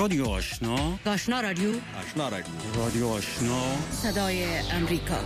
رادیو آشنا، آشنا رادیو، آشنا رادیو، رادیو آشنا، صدای امریکا.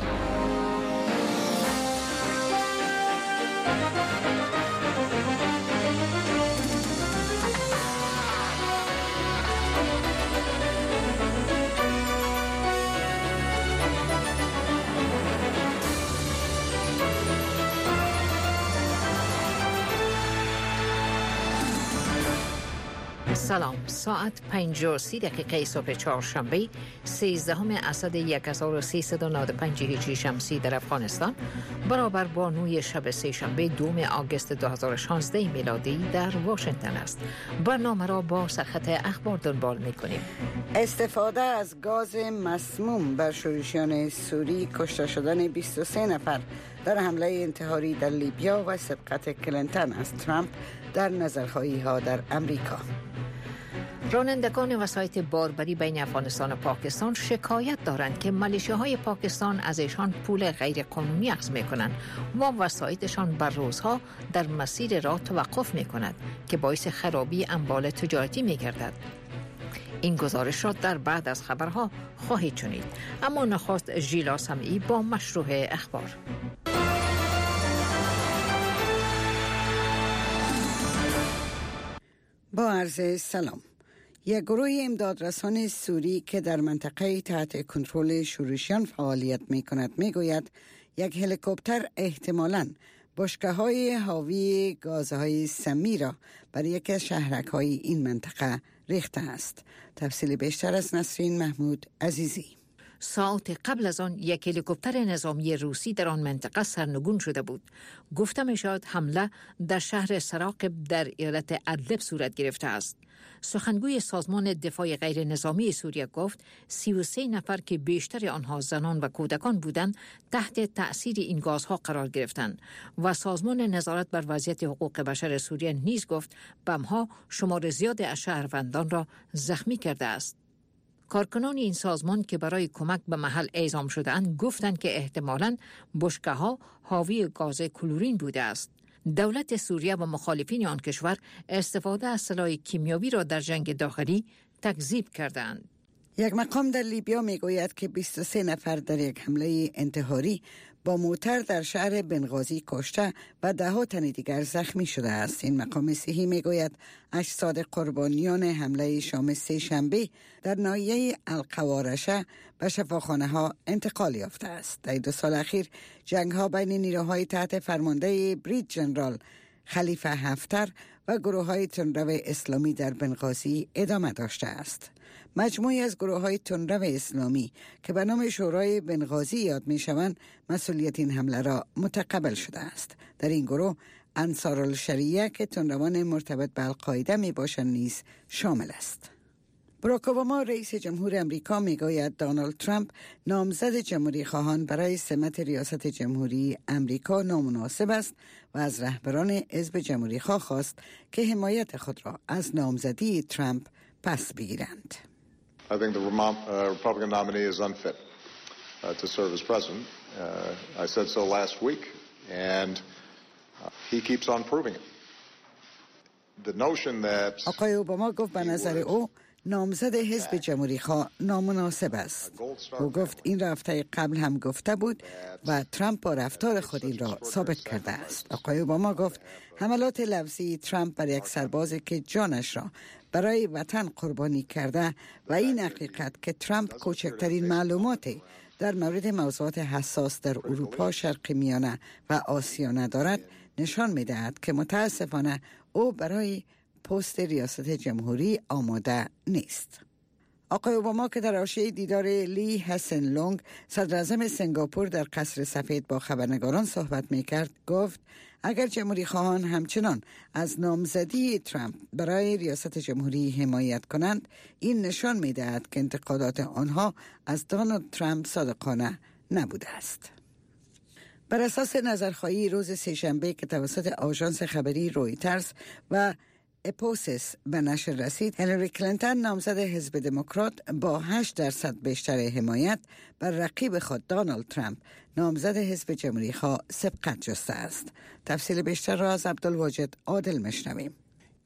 سلام، ساعت 5:30 صبح چهارشنبه 13 اسد 1395 هجری شمسی در افغانستان برابر با 9 شب سه‌شنبه 2 آگوست 2016 میلادی در واشنگتن است. برنامه را با سرخط اخبار دنبال می‌کنیم. استفاده از گاز مسموم بر شورشیان سوری، کشته شدن 23 نفر در حمله انتحاری در لیبیا و سبقت کلینتون از ترامپ در نظرخواهی‌ها در امریکا. رانندگان وسایط باربری بین افغانستان و پاکستان شکایت دارند که ملیشه‌های پاکستان از ایشان پول غیر قانونی اخذ می‌کنند و وسایطشان بر روزها در مسیر راه توقف می‌کند که باعث خرابی اموال تجارتی می‌گردد. این گزارش را در بعد از خبرها خواهید شنید. اما نخست ژیلا سمعی با مشروع اخبار. با عرض سلام. یک گروه امدادرسان سوری که در منطقه تحت کنترل شورشیان فعالیت می کند می گوید یک هلیکوپتر احتمالاً بشکه‌های حاوی گازهای سمی را بر یک از شهرک‌های این منطقه ریخته است. تفصیل بیشتر از نسرین محمود عزیزی. ساعت قبل از آن یک هلیکوپتر نظامی روسی در آن منطقه سرنگون شده بود. گفته می شود حمله در شهر سراقب در ایالت ادلب صورت گرفته است. سخنگوی سازمان دفاع غیر نظامی سوریه گفت 33 نفر که بیشتر آنها زنان و کودکان بودند تحت تأثیر این گازها قرار گرفتند و سازمان نظارت بر وضعیت حقوق بشر سوریه نیز گفت بم‌ها شمار زیاد از شهروندان را زخمی کرده است. کارکنان این سازمان که برای کمک به محل اعزام شده‌اند گفتند که احتمالاً بشکه‌ها حاوی گاز کلورین بوده است. دولت سوریه و مخالفین آن کشور استفاده از سلاح کیمیاوی را در جنگ داخلی تکذیب کردند. یک مقام در لیبیا می گوید که 23 نفر در یک حمله انتحاری با موتر در شهر بنغازی کشته و 10 تن دیگر زخمی شده است. این مقام صحی می گوید اجساد قربانیان حمله شام سه‌شنبه در ناحیه القوارشه به شفاخانه ها انتقال یافته است. در 2 سال اخیر جنگ ها بین نیروهای تحت فرمانده برید جنرال خلیفه حفتر و گروه های تندرو اسلامی در بنغازی ادامه داشته است. مجموعی از گروه های تندرو اسلامی که به نام شورای بنغازی یاد می شوند مسئولیت این حمله را متقبل شده است. در این گروه انصارالشریعه که تندروان مرتبط به القاعده می باشند نیز شامل است. باراک اوباما رئیس جمهور امریکا میگوید دونالد ترامپ نامزد جمهوری خواهان برای سمت ریاست جمهوری امریکا نامناسب است و از رهبران حزب جمهوری خواه خواست که حمایت خود را از نامزدی ترامپ پس بگیرند. I think the Republican nominee is unfit to serve as president. I said so last week and he keeps on proving it. The notion that آقای اوباما گفت به نظر او نامزد حزب جمهوری خواه نامناسب است. او گفت این را هفته قبل هم گفته بود و ترامپ با رفتار خود این را ثابت کرده است. آقای اوباما گفت حملات لفظی ترامپ بر یک سربازی که جانش را برای وطن قربانی کرده و این حقیقت که ترامپ کوچکترین معلوماتی در مورد موضوعات حساس در اروپا، شرق میانه و آسیا ندارد نشان می‌دهد که متاسفانه او برای پست ریاست جمهوری آماده نیست. آقای اوباما که در حاشیه دیدار لی هسن لونگ صدر اعظم سنگاپور در قصر سفید با خبرنگاران صحبت میکرد گفت اگر جمهوری خواهان همچنان از نامزدی ترامپ برای ریاست جمهوری حمایت کنند این نشان میدهد که انتقادات آنها از دونالد ترامپ صادقانه نبوده است. بر اساس نظرخواهی روز سه‌شنبه که توسط آژانس خبری رویترز و اپوسس به نشر رسید، هیلاری کلینتون نامزد حزب دموکرات با 8% بیشتر حمایت بر رقیب خود دونالد ترامپ نامزد حزب جمهوری خواه سبقت جسته است. تفصیل بیشتر را از عبدالواجد عادل میشنویم.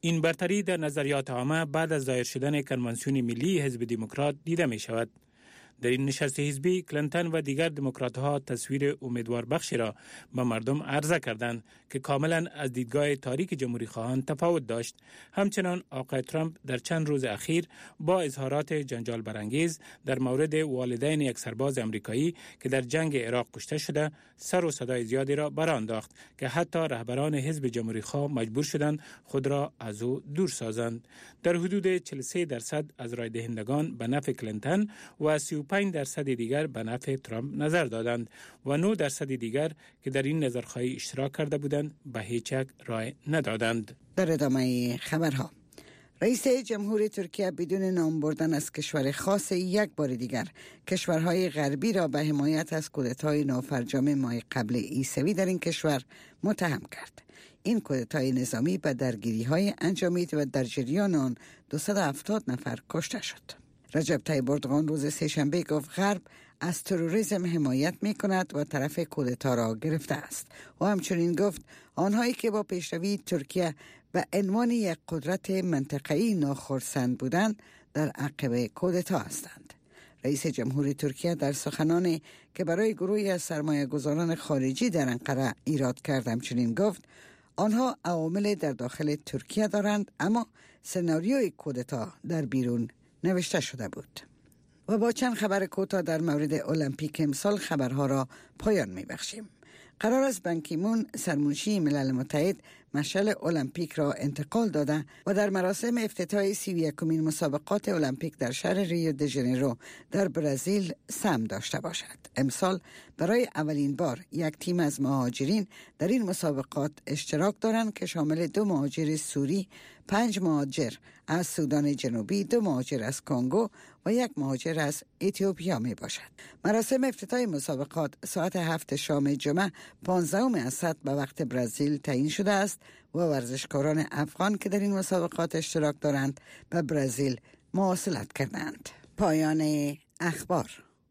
این برتری در نظریات عامه بعد از ظاهر شدن کنوانسیون ملی حزب دموکرات دیده می شود. در این نشست حزبی کلینتون و دیگر دموکرات‌ها تصویر امیدوار بخشی را به مردم عرضه کردند که کاملا از دیدگاه تاریک جمهوری خواهان تفاوت داشت. همچنان آقای ترامپ در چند روز اخیر با اظهارات جنجال برانگیز در مورد والدین یک سرباز امریکایی که در جنگ عراق کشته شده سر و صدای زیادی را برانداخت که حتی رهبران حزب جمهوری خواه مجبور شدند خود را از او دور سازند. در حدود 43% از رای دهندگان به نفع کلینتون و 35% دیگر به نفع ترامپ نظر دادند و 9% دیگر که در این نظرخواهی اشتراک کرده بودند به هیچ یک رای ندادند. در ادامه خبرها، رئیس جمهور ترکیه بدون نام بردن از کشور خاص یک بار دیگر کشورهای غربی را به حمایت از کودتای نافرجام ماه قبل عیسوی در این کشور متهم کرد. این کودتای نظامی به درگیری‌های انجامید و در جریان آن 270 نفر کشته شد. رجب طیب اردوغان روز سه‌شنبه گفت غرب از تروریسم حمایت می کند و طرف کودتا را گرفته است و همچنین گفت آنهایی که با پیشروی ترکیه به عنوان یک قدرت منطقه‌ای ناخرسند بودند در عقب کودتا هستند. رئیس جمهور ترکیه در سخنانی که برای گروهی از سرمایه‌گذاران خارجی در انقره ایراد کرد همچنین گفت آنها عوامل در داخل ترکیه دارند اما سناریوی کودتا در بیرون نوشته شده بود. و با چند خبر کوتاه در مورد المپیک امسال خبرها را پایان می‌بخشیم. قرار است بان کی مون سرمنشی ملل متحد مشعل المپیک را انتقال داده و در مراسم افتتاح 31مین مسابقات المپیک در شهر ریو د ژانیرو در برزیل سهم داشته باشد. امسال برای اولین بار یک تیم از مهاجرین در این مسابقات اشتراک دارند که شامل 2 مهاجر سوری، 5 مهاجر از سودان جنوبی، 2 مهاجر از کنگو و 1 مهاجر از اتیوپیا می باشد. مراسم افتتاح مسابقات ساعت 7 شام جمعه 15 اسد به وقت برزیل تعیین شده است و ورزشکاران افغان که در این مسابقات اشتراک دارند به برزیل مواصلت کردند. پایان اخبار.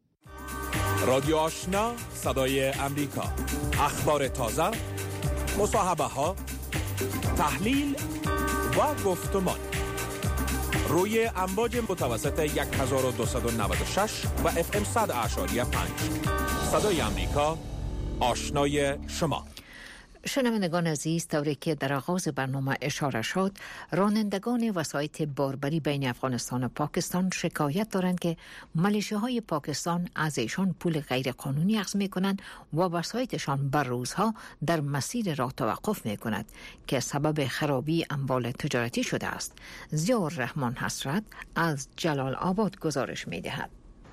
رادیو آشنا، صدای امریکا، اخبار تازه، مصاحبه ها، تحلیل و گفتمان روی امواج متوسط 1296 و FM 100.5. صدای امریکا، آشنای شما. شنوندگان عزیز، طوری که در آغاز برنامه اشاره شد، رانندگان وسایط باربری بین افغانستان و پاکستان شکایت دارند که ملیشه‌های پاکستان از ایشان پول غیرقانونی اخذ می‌کنند و وسایطشان بر روزها در مسیر راه توقف می‌کند که سبب خرابی اموال تجارتی شده است. ضیاءالرحمن حسرت از جلال آباد گزارش می‌دهد.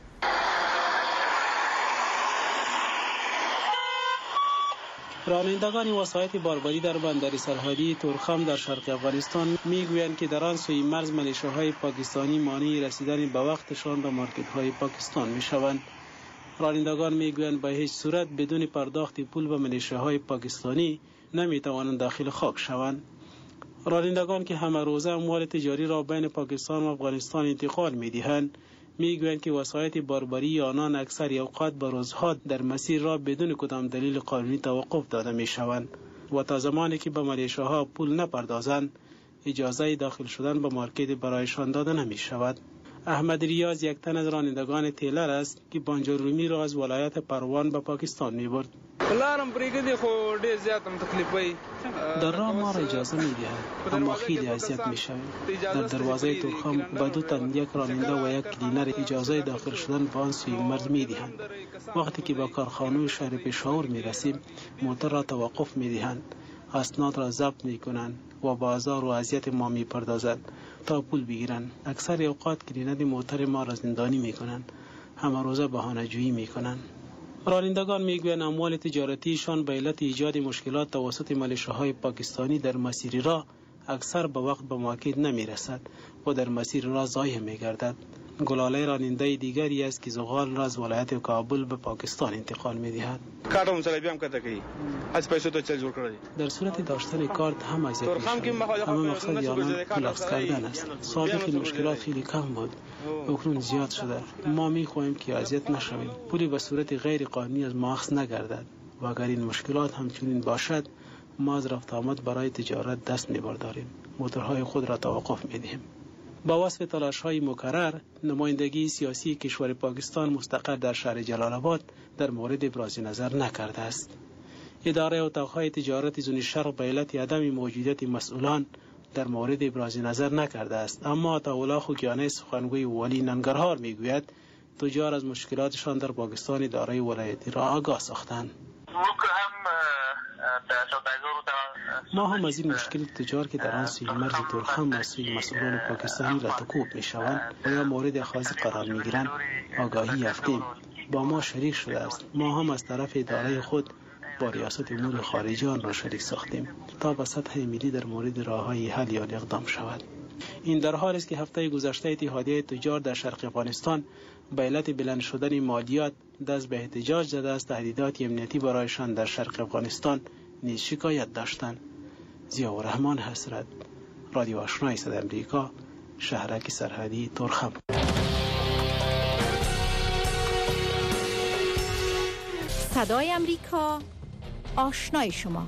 رانندگان وسایط باربری در بندر سرحدی تورخم در شرق افغانستان میگویند که در آن سوی مرز ملیشه‌های پاکستانی مانع رسیدن به وقتشان به مارکت‌های پاکستان میشوند. رانندگان میگویند به هیچ صورت بدون پرداخت پول به ملیشه‌های پاکستانی نمیتوانند داخل خاک شوند. رانندگان که همه روزه اموال تجاری را بین پاکستان و افغانستان انتقال میدهند میگویند که وسایط باربری آنان اکثر اوقات به روزها در مسیر را بدون کدام دلیل قانونی توقف داده می شوند و تا زمانی که به ملیشه‌ها پول نپردازند اجازه داخل شدن به مارکت برایشان داده نمی شود. احمد ریاض یک تن از رانندگان تیلر است که بانجرومی را از ولایت پروان به پاکستان می برد. در راه ما را اجازه می دهند اما خیلی اذیت می شویم. در دروازه تورخم به 2 تن، یک راننده و یک کلینر اجازه داخل شدن به آن سوی مرز می دهند. وقتی که به کارخانه شهر پشاور می رسیم موتر را توقف می دهند، اسناد را ضبط می کنند و با آزار و اذیت ما می پردازند تا پول بگیرند. اکثر اوقات کلینر موتر ما را زندانی می کنند، همه روزه بهانه جویی می کنند. رانندگان میگویند اموال تجارتیشان به علت ایجاد مشکلات توسط ملیشه‌های پاکستانی در مسیر راه اکثر به وقت به مارکت نمی رسد و در مسیر راه ضایع می گردد. گلاله راننده دیگری است که زغال را از ولایت کابل به پاکستان انتقال می دهد. در صورت داشتن کارت هم اذیت می شود. اما مقصد آنان پول اخذ کردن است. سابق این مشکلات خیلی کم بود، اکنون زیاد شده. ما می خواهیم که اذیت نشویم، پولی به صورت غیر قانونی از ما اخذ نگردد و اگر این مشکلات همچنین باشد ما از رفت آمد برای تجارت دست می برداریم موتورهای خود را توقف می‌دهیم. با وصف تلاش‌های مکرر، نمایندگی سیاسی کشور پاکستان مستقر در شهر جلال آباد در مورد ابراز نظر نکرده است. اداره اتاق‌های تجارت زون شرق به علت عدم موجودیت مسئولان در مورد ابراز نظر نکرده است، اما عطاالله خوکیانی سخنگوی والی ننگرهار میگوید تجار از مشکلاتشان در پاکستان اداره ولایتی را آگاه ساختند. ما هم از این مشکل تجار که در آن سوی مرز تورخم و سوی مسئولان پاکستانی را تکوب می شوند و یا مورد اخاذ قرار می گیرند آگاهی یافتیم. با ما شریک شده است. ما هم از طرف اداره خود با ریاست امور خارجه آن را شریک ساختیم تا به سطح ملی در مورد راه‌های حل یا اقدام شود. این در حالی است که هفته گذشته اتحادیه تجار در شرق افغانستان به علت بلند شدن مالیات دست به احتجاج زده از تهدیدات امنیتی برایشان در شرق افغانستان نیز شکایت داشتند. ضیاءالرحمن حسرت، رادیو آشنای صدای امریکا، شهرک سرحدی تورخم. صدای امریکا، آشنای شما.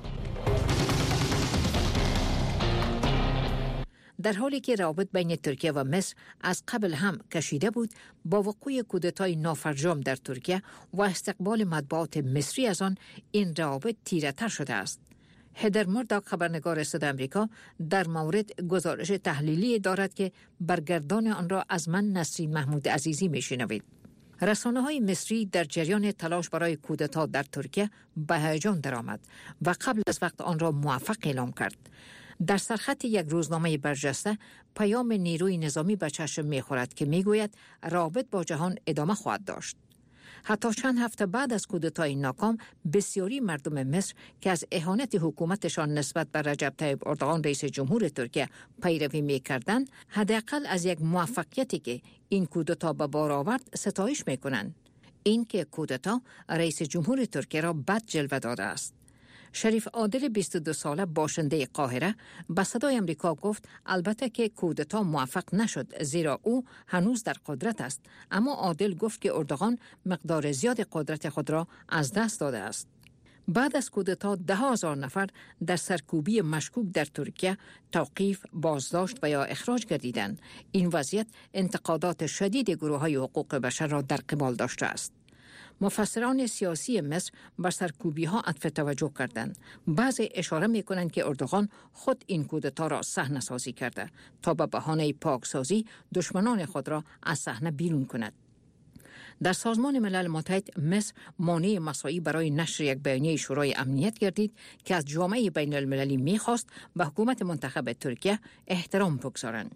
در حالی که روابط بین ترکیه و مصر از قبل هم کشیده بود، با وقوع کودتای نافرجام در ترکیه و استقبال مطبوعات مصری از آن این روابط تیره‌تر شده است. هدر مرداک، خبرنگار صدای امریکا، در مورد گزارش تحلیلی دارد که برگردان آن را از من نسرین محمود عزیزی میشنوید. رسانه‌های مصری در جریان تلاش برای کودتا در ترکیه به هیجان درآمد و قبل از وقت آن را موفق اعلام کرد. در سرخط یک روزنامه برجسته پیام نیروی نظامی به چشم می‌خورد که می‌گوید رابط با جهان ادامه خواهد داشت. حتی چند هفته بعد از کودتای ناکام، بسیاری مردم مصر که از اهانت حکومتشان نسبت به رجب طیب اردوغان رئیس جمهور ترکیه پیروی می‌کردند، حداقل از یک موفقیتی که این کودتا به بار آورد ستایش می‌کنند. این که کودتا رئیس جمهور ترکیه را بد جلوه داده است. شریف عادل 22 ساله باشنده قاهره به صدای امریکا گفت البته که کودتا موفق نشد زیرا او هنوز در قدرت است، اما عادل گفت که اردوغان مقدار زیاد قدرت خود را از دست داده است. بعد از کودتا 10,000 نفر در سرکوبی مشکوک در ترکیه توقیف، بازداشت و یا اخراج گردیدند. این وضعیت انتقادات شدید گروه‌های حقوق بشر را در قبال داشته است. مفسران سیاسی مصر بر سرکوبی‌ها عطف توجه کردند. بعضی اشاره می‌کنند که اردوغان خود این کودتا را صحنه‌سازی کرده تا به بهانه پاکسازی دشمنان خود را از صحنه بیرون کند. در سازمان ملل متحد مصر مانع مساعی برای نشر یک بیانیه شورای امنیت گردید که از جامعه بین المللی می‌خواست به حکومت منتخب ترکیه احترام بگذارند.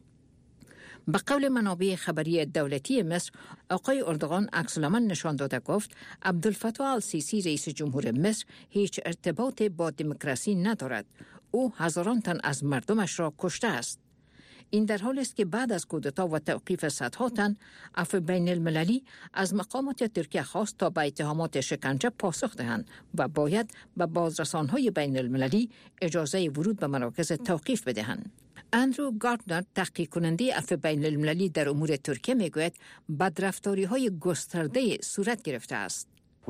به قول منابع خبری دولتی مصر، آقای اردوغان عکس‌العمل نشان داده گفت عبدالفتاح السیسی رئیس جمهور مصر هیچ ارتباط با دموکراسی ندارد. او هزاران تن از مردمش را کشته است. این در حالی است که بعد از کودتا و توقیف صدها تن، عفو بین المللی از مقامات ترکیه خواست تا به اتهامات شکنجه پاسخ دهند و باید به بازرسان‌های بین المللی اجازه ورود به مراکز توقیف بدهند. اندرو گاردنر، تحقیق کننده عفو بین المللی در امور ترکیه، میگوید بدرفتاری‌های گسترده صورت گرفته است.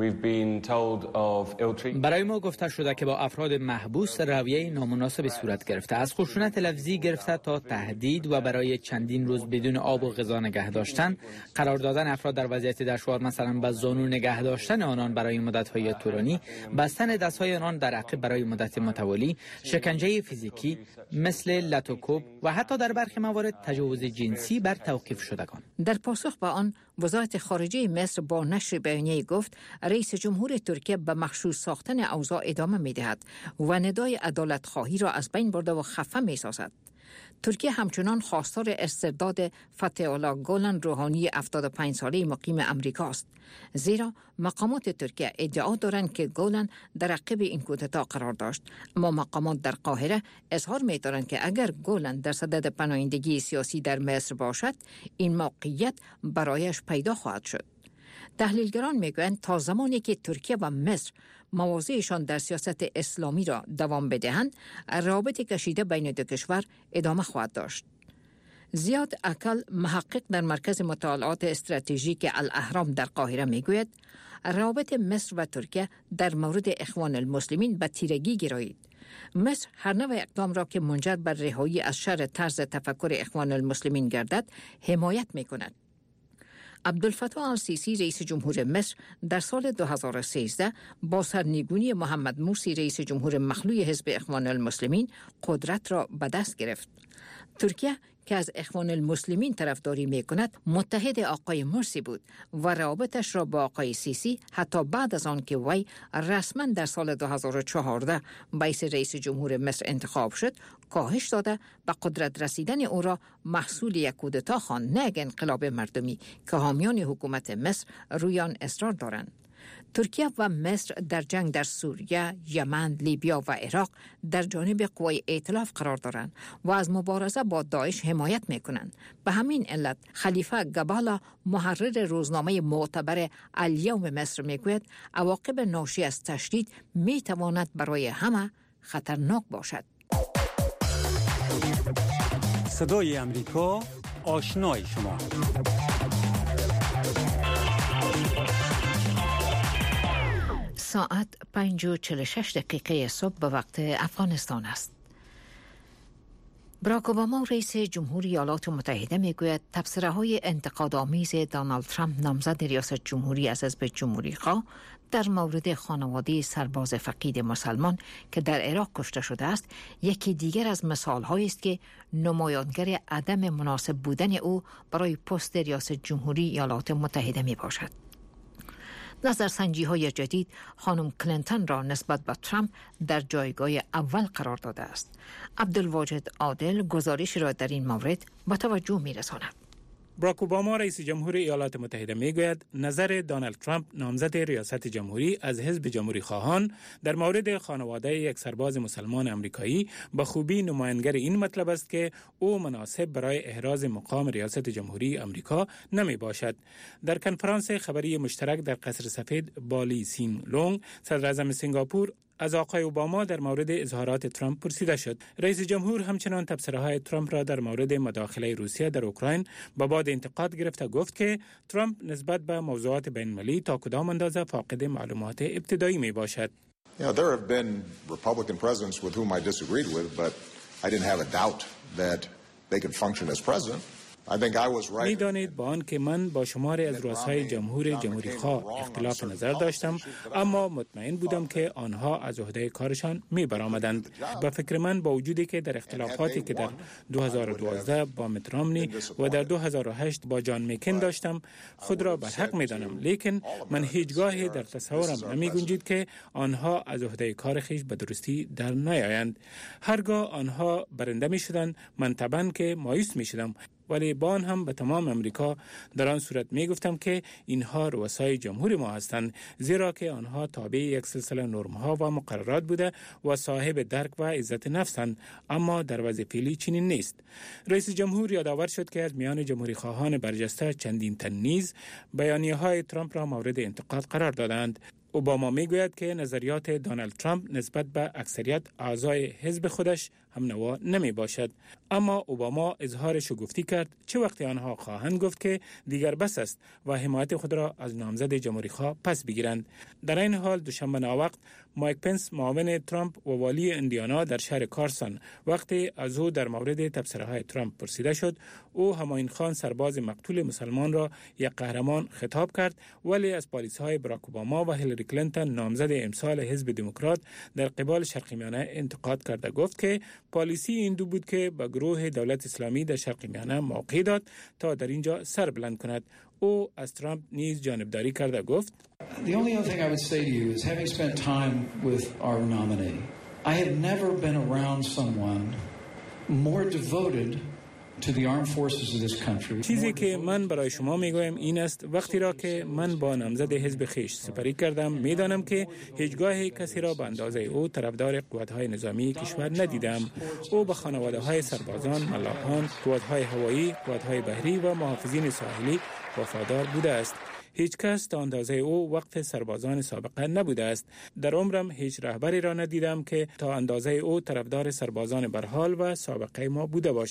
برای ما گفته شده که با افراد محبوس رویه نامناسب صورت گرفته، از خشونت لفظی گرفته تا تهدید و برای چندین روز بدون آب و غذا نگه داشتن، قرار دادن افراد در وضعیت دشوار، مثلا به زانو نگه داشتن آنان برای مدت‌های طولانی، بستن دست‌های آنان در عقب برای مدت متوالی، شکنجه فیزیکی مثل لتوکوب و حتی در برخی موارد تجاوز جنسی بر توقیف شدگان. در پاسخ به آن، وزارت خارجه مصر با نشر بیانیه گفت رئیس جمهور ترکیه به مخشوش ساختن اوضاع ادامه می‌دهد و ندای عدالت خواهی را از بین برده و خفه می‌سازد. ترکیه همچنان خواستار استرداد فتح الله گولن، روحانی 75 ساله مقیم امریکاست، زیرا مقامات ترکیه ادعا دارند که گولن در عقب این کودتا قرار داشت، اما مقامات در قاهره اظهار می‌دارند که اگر گولن در صدد پناهندگی سیاسی در مصر باشد، این موقعیت برایش پیدا خواهد شد. تحلیلگران میگویند تا زمانی که ترکیه و مصر مواضعشان در سیاست اسلامی را دوام بدهند، رابطه کشیده بین دو کشور ادامه خواهد داشت. زیاد اکل، محقق در مرکز مطالعات استراتژیک الاهرام در قاهره میگوید روابط مصر و ترکیه در مورد اخوان المسلمین به تیرگی گرایید. مصر هر نوع اقدام را که منجر بر رهایی از شر طرز تفکر اخوان المسلمین گردد حمایت می‌کند. عبدالفتاح السیسی رئیس جمهور مصر در سال 2013 با سرنگونی محمد مرسی رئیس جمهور مخلوع حزب اخوان المسلمین قدرت را به دست گرفت. ترکیه که از اخوان المسلمین طرفداری می کند متحد آقای مرسی بود و روابطش را با آقای سیسی حتی بعد از آن که وی رسما در سال 2014 باعث رئیس جمهور مصر انتخاب شد کاهش داده به قدرت رسیدن او را محصول یک کودتا خواند، نه یک انقلاب مردمی که حامیان حکومت مصر روی آن اصرار دارند. ترکیه و مصر در جنگ در سوریه، یمن، لیبیا و عراق در جانب قوای ائتلاف قرار دارند و از مبارزه با داعش حمایت می‌کنند. به همین علت خلیفه گبالا محرر روزنامه معتبر الیوم مصر میگوید عواقب ناشی از تشدید میتواند برای همه خطرناک باشد. صدای امریکا، آشنای شما. ساعت 5:46 صبح به وقت افغانستان است. باراک اوباما رئیس جمهوری ایالات متحده میگوید تبصره‌های انتقادآمیز دونالد ترامپ نامزد ریاست جمهوری از حزب جمهوری‌خواه در مورد خانواده سرباز فقید مسلمان که در عراق کشته شده است یکی دیگر از مثال‌هایی است که نمایانگر عدم مناسب بودن او برای پست ریاست جمهوری ایالات متحده میباشد. نظرسنجی‌های جدید خانم کلینتون را نسبت به ترامپ در جایگاه اول قرار داده است. عبدالواجد عادل گزارش را در این مورد به توجه می‌رساند. باراک اوباما رئیس جمهور ایالات متحده میگوید نظر دونالد ترامپ نامزد ریاست جمهوری از حزب جمهوری خواهان در مورد خانواده یک سرباز مسلمان آمریکایی به خوبی نمایانگر این مطلب است که او مناسب برای احراز مقام ریاست جمهوری آمریکا نمی باشد. در کنفرانس خبری مشترک در قصر سفید با لی سین لونگ صدر اعظم سنگاپور از آقای اوباما در مورد اظهارات ترامپ پرسیده شد. رئیس جمهور همچنان تبصره‌های ترامپ را در مورد مداخله روسیه در اوکراین به باد انتقاد گرفته گفت که ترامپ نسبت به موضوعات بین‌المللی تا کدام اندازه فاقد معلومات ابتدایی می باشد. There have been Republican presidents with whom I disagreed with, but I didn't have a doubt that they could function as president. می‌دانید با آن که من با شماری از رؤسای جمهوری‌خواه اختلاف نظر داشتم، اما مطمئن بودم که آنها از عهده کارشان می‌برآمدند. به فکر من با وجودی که در اختلافاتی که در 2012 با میت رامنی و در 2008 با جان میکن داشتم خود را برحق می‌دانم، لیکن من هیچگاه در تصورم نمی‌گنجید که آنها از عهده کار خویش به درستی در نیایند. هرگاه آنها برنده می‌شدند من طبعاً که مایوس می‌شدم، ولی با آن هم به تمام امریکا در آن صورت می گفتم که اینها رؤسای جمهور ما هستند، زیرا که آنها تابع یک سلسله نرم‌ها و مقررات بوده و صاحب درک و عزت نفسند، اما در وضع فعلی چنین نیست. رئیس جمهور یادآور شد که از میان جمهوری خواهان برجسته چندین تن نیز بیانیه‌های ترامپ را مورد انتقاد قرار دادند. اوباما میگوید که نظریات دونالد ترامپ نسبت به اکثریت اعضای حزب خودش هم نوا نمی باشد، اما اوباما اظهار شگفتی کرد چه وقتی آنها خواهند گفت که دیگر بس است و حمایت خود را از نامزد جمهوری خواه پس بگیرند. در این حال دوشنبه ناوقت مایک پنس معاون ترامپ و والی اندیانا در شهر کارسون وقتی از او در مورد تبصره‌های ترامپ پرسیده شد، او همایون خان سرباز مقتول مسلمان را یک قهرمان خطاب کرد، ولی از پالیسی‌های باراک اوباما و هیلاری کلینتون نامزد امسال حزب دموکرات در قبال شرق میانه انتقاد کرده گفت که پالیسی این دو بود که به گروه دولت اسلامی در شرق میانه موقع داد تا در اینجا سر بلند کند. او از ترامپ نیز جانبداری کرده گفت The only other thing I would say to you is having spent time with our nominee, I have never been around someone more devoted to the armed forces of this country. چیزی که من برای شما میگویم این است وقتی را که من با نامزد حزب خیش سپری کردم میدانم که هیچگاه کسی را به اندازه او طرفدار قوت‌های نظامی کشور ندیدم. او به خانواده‌های سربازان، ملاحان، قوت‌های هوایی، قوت‌های بحری و محافظین ساحلی وفادار بوده است. هیچ کس تا اندازه او وقف سربازان سابقه نبوده است. در عمرم هیچ رهبری را ندیدم که تا اندازه او طرفدار سربازان برحال و سابقه ما بوده باشد.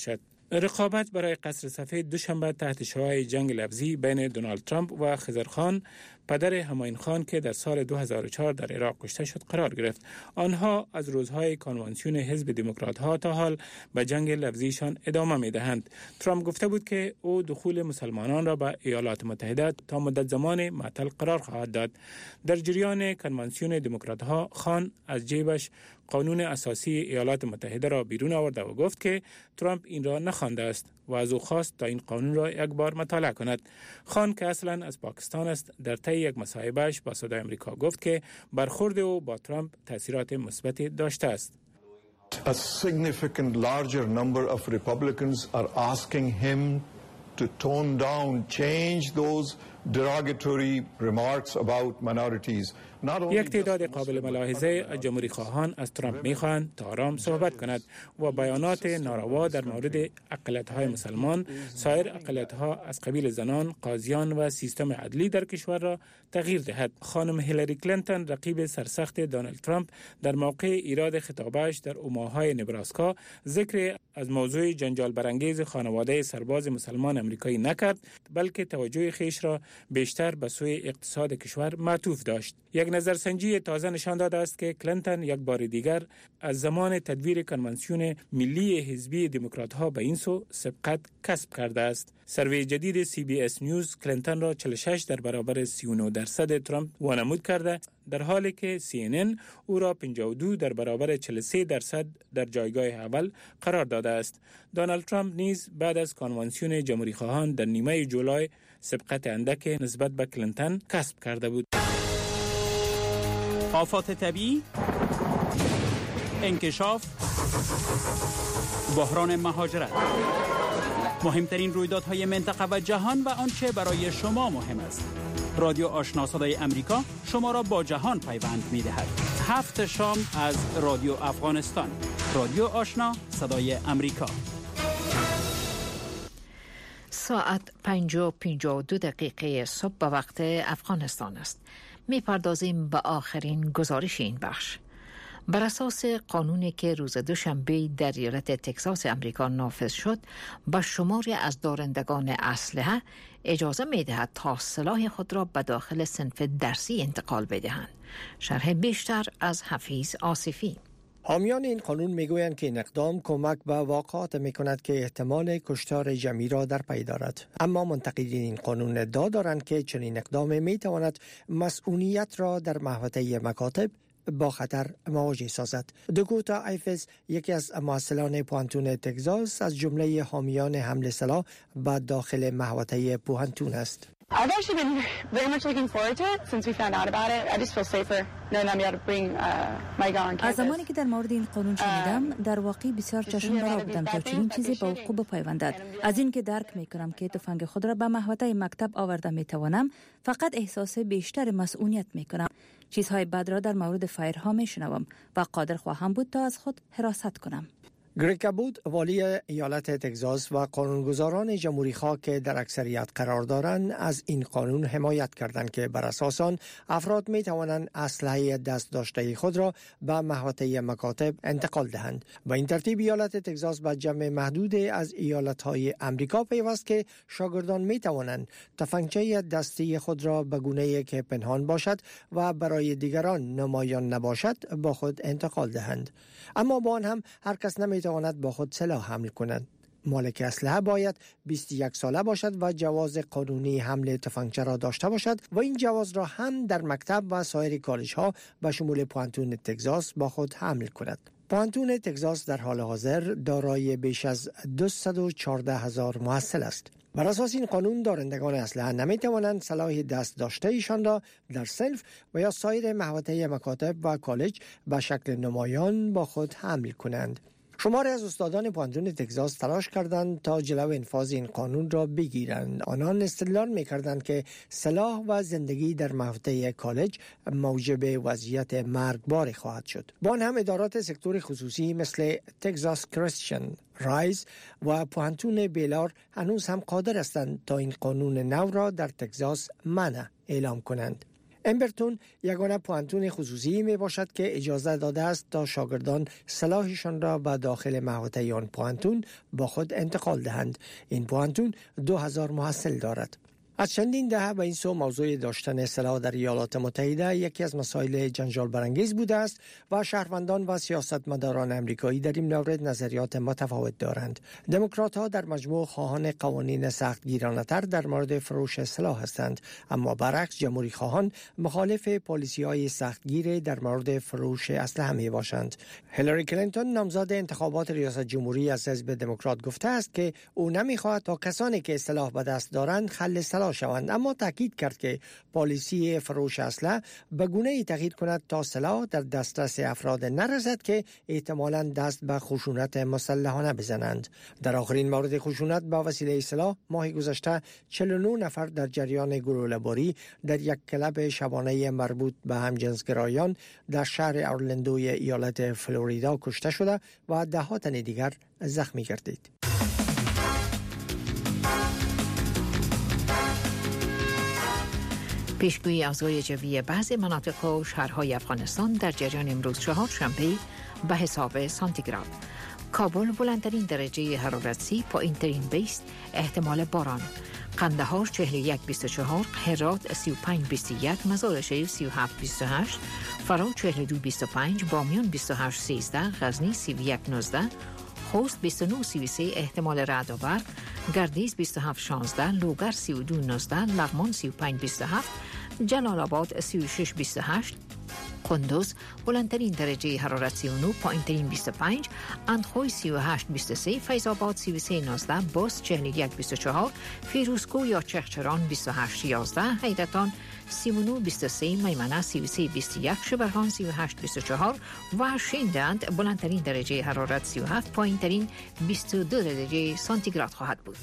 رقابت برای قصر سفید دوشنبه تحت شعاع جنگ لفظی بین دونالد ترامپ و خضرخان پدر همایون خان که در سال 2004 در عراق کشته شد قرار گرفت. آنها از روزهای کنوانسیون حزب دموکرات ها تا حال به جنگ لفظیشان ادامه می دهند. ترامپ گفته بود که او دخول مسلمانان را به ایالات متحده تا مدت زمان معطل قرار خواهد داد. در جریان کنوانسیون دموکرات ها خان از جیبش قانون اساسی ایالات متحده را بیرون آورد و گفت که ترامپ این را نخوانده است و از او خواست تا این قانون را یک بار مطالعه کند. خان که اصلا از پاکستان است در طی یک مصاحبه‌اش با صدای آمریکا گفت که برخورد او با ترامپ تاثیرات مثبتی داشته است. A significant larger number of Republicans are asking him to tone down, change those derogatory remarks about minorities. یک تعداد قابل ملاحظه از جمهوری خواهان از ترامپ میخواهند تا آرام صحبت کند و بیانات ناروا در مورد اقلیت‌های مسلمان، سایر اقلیت‌ها از قبیل زنان، قاضیان و سیستم عدلی در کشور را تغییر دهد. خانم هیلاری کلینتون رقیب سرسخت دونالد ترامپ در موقع ایراد خطابش در اوماهای نبراسکا ذکر از موضوع جنجال برانگیز خانواده سرباز مسلمان آمریکایی نکرد، بلکه توجه خیش را بیشتر به سوی اقتصاد کشور معطوف داشت. یک نظرسنجی تازه نشان داده است که کلینتون یک بار دیگر از زمان تدویر کنوانسیون ملی حزبی دموکرات‌ها به این سو سبقت کسب کرده است. سروی جدید CBS نیوز کلینتون را 46 در برابر 39% ترامپ وانمود کرده، در حالی که CNN او را 52 در برابر 43% در جایگاه اول قرار داده است. دونالد ترامپ نیز بعد از کنوانسیون جمهوری خواهان در نیمه جولای سبقت اندک نسبت به کلینتون کسب کرده بود. آفات طبیعی، انکشاف، بحران مهاجرت، مهمترین رویدادهای منطقه و جهان و آنچه برای شما مهم است. رادیو آشنا صدای امریکا شما را با جهان پیوند می‌دهد. 7 شام از رادیو افغانستان. رادیو آشنا صدای امریکا. ساعت 5:52 صبح به وقت افغانستان است. می‌پردازیم به آخرین گزارش این بخش. بر اساس قانونی که روز دوشنبه در ایالت تگزاس امریکا نافذ شد، به شماری از دارندگان اسلحه اجازه می‌دهد تا سلاح خود را به داخل صنف درسی انتقال بدهند. شرح بیشتر از حفیظ آصفی. حامیان این قانون میگویند که این اقدام کمک به واقعات میکند که احتمال کشتار جمعی را در پی دارد. اما منتقدین این قانون ادعا دارند که چنین اقدام میتواند مسئولیت را در محوطه مکاتب با خطر مواجه سازد. دکوتا ایفز، یکی از مؤسسان پوهنتون تگزاس، از جمله حامیان حمل سلاح به داخل محوطه پوهنتون است. I've actually been very much looking forward to it since we found out about it. I just feel safer knowing I'm able to bring my gun on campus. از زمانی که در مورد این قانون شنیدم، در واقع بسیار چشم برا بودم تا چنین چیزی به وقوع بپیوندد. از این که درک میکنم که تفنگ خود را به محوطه مکتب آورده میتوانم، فقط احساس بیشتر مسئولیت میکنم. چیزهای بد را در مورد فایرها میشنوم و قادر خواهم بود تا از خود حراست کنم. گریگ ابود، والی ایالت تگزاس و قانونگذاران جمهوری خواه که در اکثریت قرار دارند، از این قانون حمایت کردند که بر اساس آن افراد می توانند اسلحه دست داشته خود را به محوطه مکاتب انتقال دهند. با این ترتیب ایالت تگزاس به جمع محدود از ایالت‌های امریکا پیوست که شاگردان می توانند تفنگچه دستی خود را به گونه‌ای که پنهان باشد و برای دیگران نمایان نباشد با خود انتقال دهند. اما با آن هم هر کس نمی تواند با خود سلاح حمل کند. مالک اسلحه باید 21 ساله باشد و جواز قانونی حمل تفنگچه را داشته باشد و این جواز را هم در مکتب و سایر کالج‌ها به شمول پوهنتون تگزاس با خود حمل کند. پوهنتون تگزاس در حال حاضر دارای بیش از 214,000 محصل است. بر اساس این قانون دارندگان اسلحه نمی توانند سلاح دست داشته ایشان را در صنف و یا سایر محوطه مکاتب و کالج به شکل نمایان با خود حمل کنند. شماری از استادان پوهنتون تگزاس تلاش کردند تا جلو انفاذ این قانون را بگیرند. آنان استدلال می‌کردند که سلاح و زندگی در محوطه کالج موجب وضعیت مرگبار خواهد شد. با آن هم ادارات سکتور خصوصی مثل تگزاس کریستین رایز و پوهنتون بیلار هنوز هم قادر هستند تا این قانون نو را در تگزاس منع اعلام کنند. امبرتون یگانه پوانتون خصوصی می باشد که اجازه داده است تا شاگردان سلاحشان را به داخل محوطه آن پوانتون با خود انتقال دهند. این پوانتون 2000 محصل دارد. از چندین دهه به این سو موضوع داشتن سلاح در ایالات متحده یکی از مسائل جنجال برانگیز بوده است و شهروندان و سیاستمداران امریکایی در این مورد نظریات متفاوت دارند. دموکرات‌ها در مجموع خواهان قوانین سختگیرانه‌تر در مورد فروش سلاح هستند، اما برعکس جمهوری خواهان مخالف پالیسی‌های سختگیر در مورد فروش اسلحه میباشند. هیلاری کلینتون نامزد انتخابات ریاست جمهوری از حزب دموکرات گفته است که او نمی‌خواهد تا کسانی که سلاح به دست دارند خل سلاح شوند، اما تاکید کرد که پالیسی فروش اسلحه به گونه‌ای تغییر کند تا سلاح در دسترس افراد نرسد که احتمالاً دست به خشونت مسلحانه بزنند. در آخرین مورد خشونت با وسیله سلاح ماه گذشته 49 نفر در جریان گلوله‌باری در یک کلب شبانه مربوط به همجنسگرایان در شهر اورلندوی ایالت فلوریدا کشته شده و ده‌ها تن دیگر زخمی گردید. پیشگویی اوضاع جوی بعضی مناطق و شهرهای افغانستان در جریان امروز چهارشنبه به حساب سانتیگراد. کابل بلندترین درجه حرارت 30، پایین‌ترین 20، احتمال باران. قندهار 41-24، هرات 35-21، مزارشریف 37-28، فرا 42-25، بامیان 28-13، غزنی 31-19، خوست 29-33، احتمال رعد و برق، گردیز 27-16، لوگر 32-19، لغمان 35-27، جلال آباد 36-28، قندوز بلندترین درجه حرارت 39، پایین‌ترین 25، اندخوی 38-23، فیض آباد 33-19، باس 41-24، فیروزکوه یا چغچران 28-11، حیرتان 39-23، میمنه 33-21، شبرغان 38-24 و شیندند بلندترین درجه حرارت 37، پایین‌ترین 22 درجه سانتیگراد خواهد بود.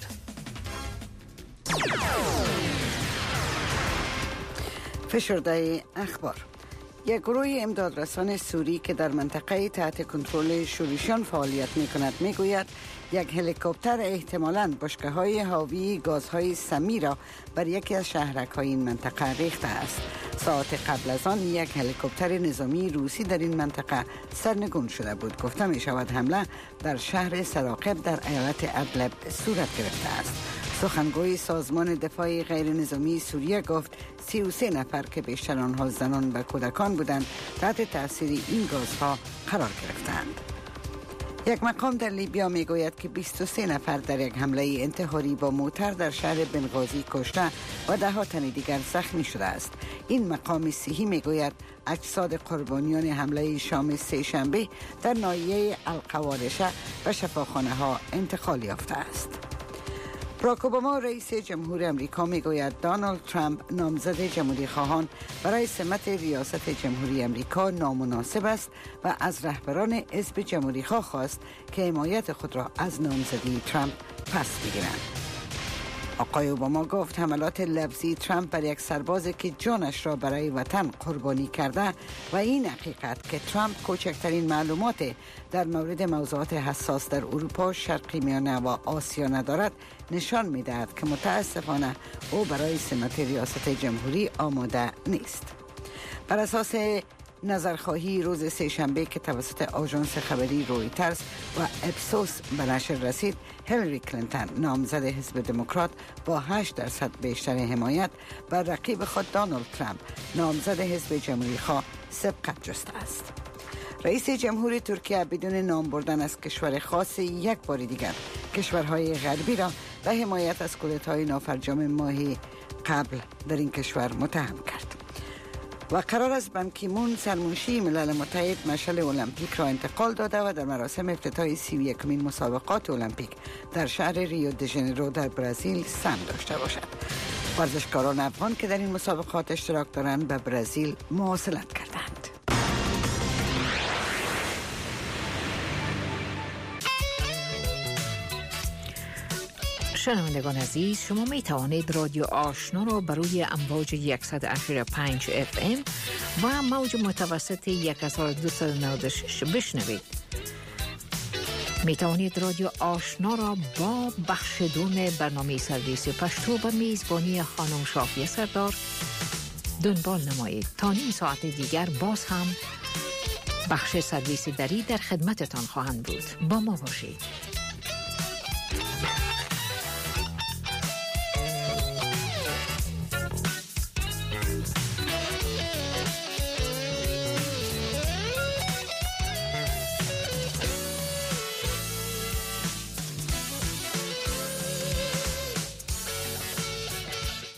فشرده اخبار. یک گروه امدادرسان سوری که در منطقه تحت کنترل شوریشان فعالیت می‌کند میگوید یک هلیکوپتر احتمالاً بشکه‌های حاوی گازهای سمی را بر یکی از شهرک‌های این منطقه ریخته است. ساعت قبل از آن یک هلیکوپتر نظامی روسی در این منطقه سرنگون شده بود. گفته می‌شود حمله در شهر سراقب در ایالت ادلب صورت گرفته است. سخنگوی سازمان دفاع غیر نظامی سوریه گفت 33 نفر که بیشتر آنها زنان و کودکان بودند تحت تاثیر این گازها قرار گرفتند. یک مقام در لیبیا میگوید که 23 نفر در یک حمله انتحاری با موتر در شهر بنغازی کشته و 10 تن دیگر زخمی شده است. این مقام صحی میگوید اجساد قربانیان حمله شام سه‌شنبه در ناحیه القوارشه و شفاخانه ها انتقال یافته است. باراک اوباما رئیس جمهور امریکا میگوید دونالد ترامپ نامزد جمهوری خواهان برای سمت ریاست جمهوری امریکا نامناسب است و از رهبران حزب جمهوری خواه خواست که حمایت خود را از نامزدی ترامپ پس بگیرند. آقای اوباما گفت حملات لفظی ترامپ بر یک سربازی که جانش را برای وطن قربانی کرده و این حقیقت که ترامپ کوچکترین معلومات در مورد موضوعات حساس در اروپا، شرق میانه و آسیا ندارد نشان می‌دهد که متاسفانه او برای سمت ریاست جمهوری آماده نیست. بر اساس نظرخواهی روز سه‌شنبه که توسط آژانس خبری رویترز و اپسوس به نشر رسید، هیلاری کلینتون نامزد حزب دموکرات با 8% بیشتر حمایت بر رقیب خود دونالد ترامپ نامزد حزب جمهوری خواه سبقت جسته است. رئیس جمهور ترکیه بدون نام بردن از کشور خاص یک بار دیگر کشورهای غربی را به حمایت از کودتای نافرجام ماه قبل در این کشور متهم کرد. و قرار است بان کی مون سرمنشی ملل متحد مشعل المپیک را انتقال داده و در مراسم افتتاح 31مین مسابقات المپیک در شهر ریو د ژنیرو در برزیل سهم داشته باشد. ورزشکاران افغان که در این مسابقات اشتراک دارند به برزیل مواصلت کردند. شنوندگان عزیز، شما می توانید رادیو آشنا را بر روی امواج 185 FM و موج متوسط 1296 بشنوید. می توانید رادیو آشنا را با بخش دوم برنامه سرویس پشتو به میزبانی خانم شافیه سردار دنبال نمایید. تا نیم ساعت دیگر باز هم بخش سرویس دری در خدمتتان خواهند بود. با ما باشید.